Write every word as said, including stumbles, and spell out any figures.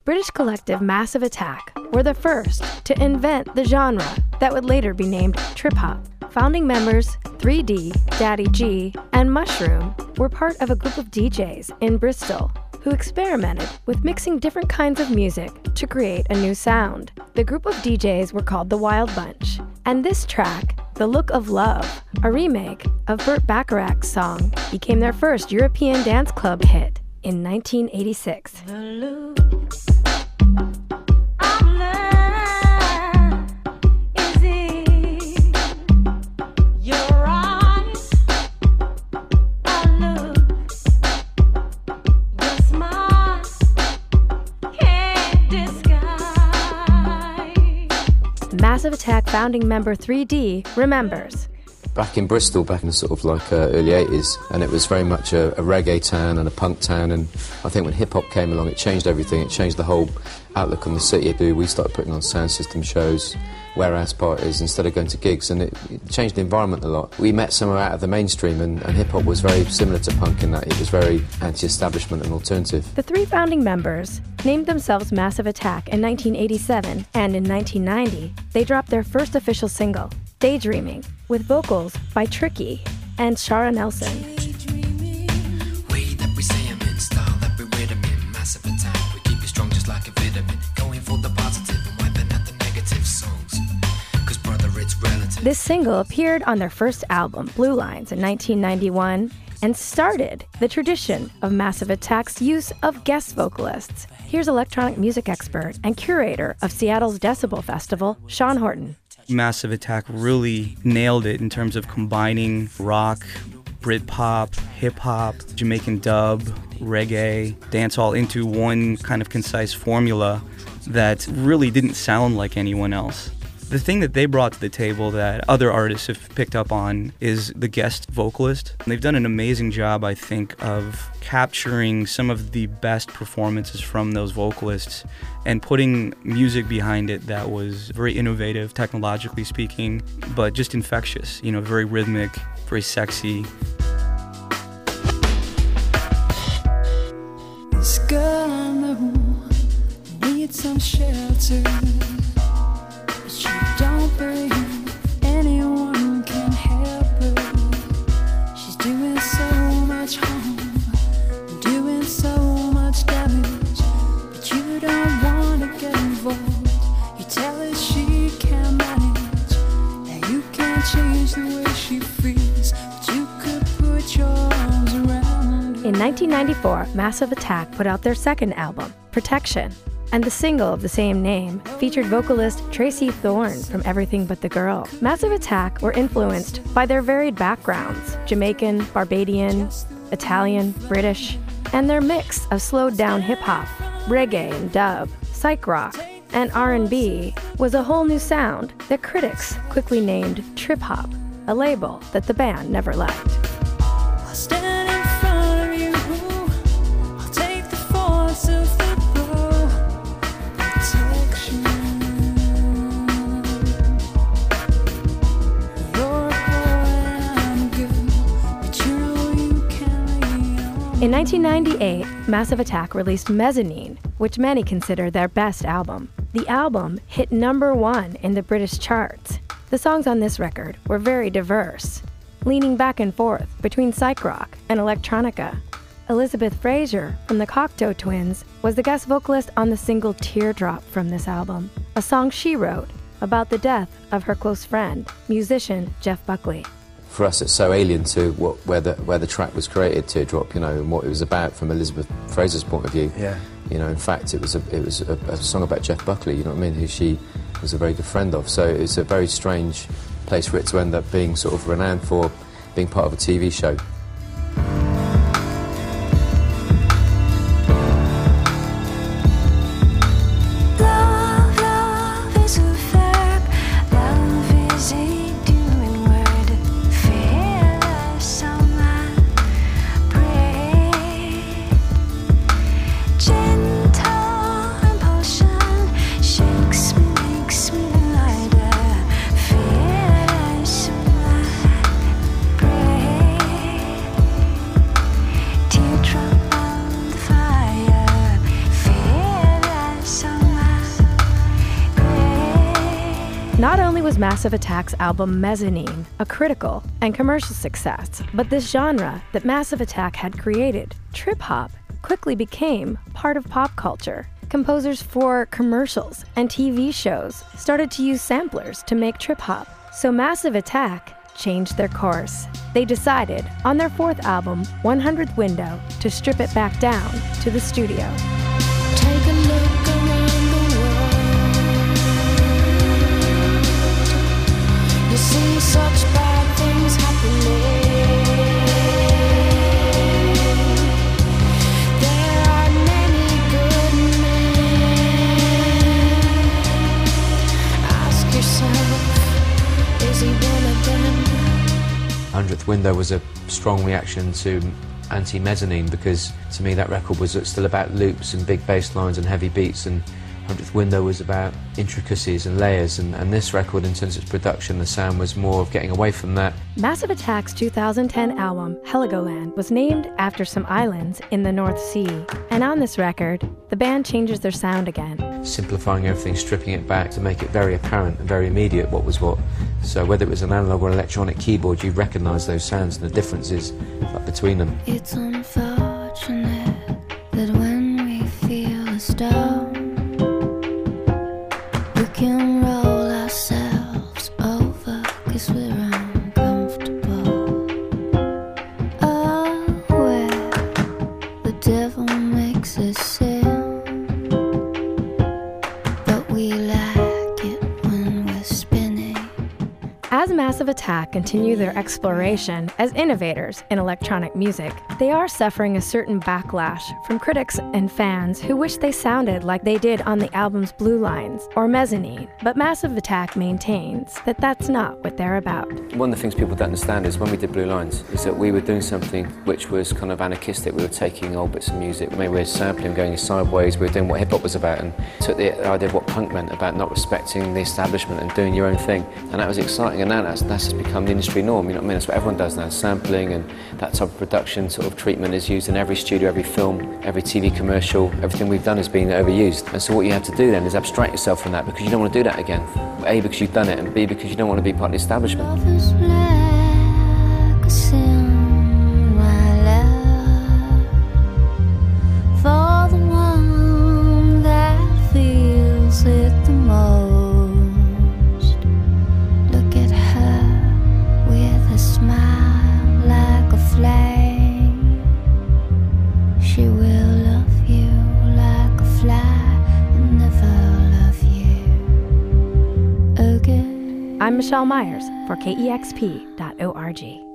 British collective Massive Attack were the first to invent the genre that would later be named trip-hop. Founding members three D, Daddy G, and Mushroom were part of a group of D Js in Bristol who experimented with mixing different kinds of music to create a new sound. The group of D Js were called the Wild Bunch, and this track, The Look of Love, a remake of Burt Bacharach's song, became their first European dance club hit in nineteen eighty-six. The look Massive Attack founding member three D remembers. Back in Bristol, back in the sort of like uh, early eighties, and it was very much a, a reggae town and a punk town, and I think when hip-hop came along it changed everything, it changed the whole outlook on the city. We started putting on sound system shows, warehouse parties, instead of going to gigs, and it, it changed the environment a lot. We met somewhere out of the mainstream, and, and hip-hop was very similar to punk in that it was very anti-establishment and alternative. The three founding members named themselves Massive Attack in nineteen eighty-seven, and in nineteen ninety, they dropped their first official single, Daydreaming, with vocals by Tricky and Shara Nelson. This single appeared on their first album, Blue Lines, in nineteen ninety-one, and started the tradition of Massive Attack's use of guest vocalists. Here's electronic music expert and curator of Seattle's Decibel Festival, Sean Horton. Massive Attack really nailed it in terms of combining rock, Britpop, hip-hop, Jamaican dub, reggae, dancehall into one kind of concise formula that really didn't sound like anyone else. The thing that they brought to the table that other artists have picked up on is the guest vocalist. They've done an amazing job, I think, of capturing some of the best performances from those vocalists and putting music behind it that was very innovative, technologically speaking, but just infectious, you know, very rhythmic, very sexy. This girl I know needs some shelter. Don't believe anyone can help her. She's doing so much harm, doing so much damage, but you don't want to get involved. You tell her she can't manage, that you can't change the way she feels, but you could put your arms around her. In nineteen ninety-four, Massive Attack put out their second album, Protection, and the single of the same name featured vocalist Tracy Thorn from Everything But the Girl. Massive Attack were influenced by their varied backgrounds, Jamaican, Barbadian, Italian, British, and their mix of slowed-down hip-hop, reggae and dub, psych rock, and R and B was a whole new sound that critics quickly named trip-hop, a label that the band never liked. I'll stand in front of you, I'll take the force of the In nineteen ninety-eight, Massive Attack released Mezzanine, which many consider their best album. The album hit number one in the British charts. The songs on this record were very diverse, leaning back and forth between psych rock and electronica. Elizabeth Fraser from the Cocteau Twins was the guest vocalist on the single Teardrop from this album, a song she wrote about the death of her close friend, musician Jeff Buckley. For us, it's so alien to what, where the where the track was created, Teardrop, you know, and what it was about from Elizabeth Fraser's point of view. Yeah. You know, in fact, it was a it was a, a song about Jeff Buckley. You know what I mean? Who she was a very good friend of. So it's a very strange place for it to end up being sort of renowned for being part of a T V show. was Massive Attack's album Mezzanine, a critical and commercial success. But this genre that Massive Attack had created, trip-hop, quickly became part of pop culture. Composers for commercials and T V shows started to use samplers to make trip-hop. So Massive Attack changed their course. They decided, on their fourth album, one hundredth Window, to strip it back down to the studio. Take a look around the world. You see such bad things happening. There are many good men. Ask yourself, is he one of them? hundredth Window was a strong reaction to Anti-Mezzanine, because to me that record was still about loops and big bass lines and heavy beats, and hundredth Window was about intricacies and layers, and, and this record, in terms of its production, the sound was more of getting away from that. Massive Attack's two thousand ten album, Heligoland, was named after some islands in the North Sea. And on this record, the band changes their sound again. Simplifying everything, stripping it back to make it very apparent and very immediate what was what. So whether it was an analog or electronic keyboard, you recognise those sounds and the differences like, between them. It's unfortunate that when we feel a storm, we can roll ourselves over 'cause we're uncomfortable. Oh, where the devil makes us sin, but we like it when we're spinning. As Massive Attack continue their exploration as innovators in electronic music, they are suffering a certain backlash from critics and fans who wish they sounded like they did on the album's Blue Lines or Mezzanine. But Massive Attack maintains that that's not what they're about. One of the things people don't understand is when we did Blue Lines, is that we were doing something which was kind of anarchistic. We were taking old bits of music, maybe we were sampling, going sideways, we were doing what hip-hop was about, and took the idea of what punk meant, about not respecting the establishment and doing your own thing. And that was exciting, and now that's, that's just become the industry norm, you know what I mean? That's what everyone does now, sampling, and that type of production sort of treatment is used in every studio, every film, every T V commercial. Everything we've done has been overused. And so what you have to do then is abstract yourself from that, because you don't want to do that again. A, because you've done it, and B, because you don't want to be part of the establishment. Love is like a sin, my love, for the one that feels it the most. Look at her with a smile like a flame. She will love you like a fly and never love you again. I'm Michelle Myers for K E X P dot org.